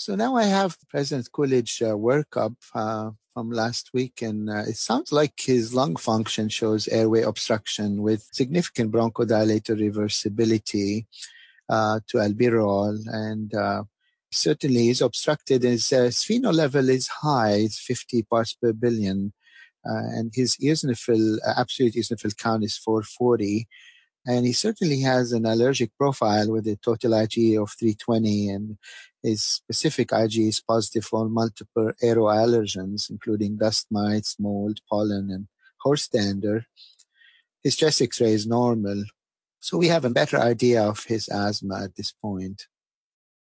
So now I have President Coolidge workup from last week, and it sounds like his lung function shows airway obstruction with significant bronchodilator reversibility to albuterol, and certainly he's obstructed. His spheno level is high, it's 50 parts per billion, and his eosinophil, absolute eosinophil count is 440. And he certainly has an allergic profile with a total IgE of 320, and his specific IgE is positive for multiple aeroallergens, including dust mites, mold, pollen, and horse dander. His chest X-ray is normal. So we have a better idea of his asthma at this point.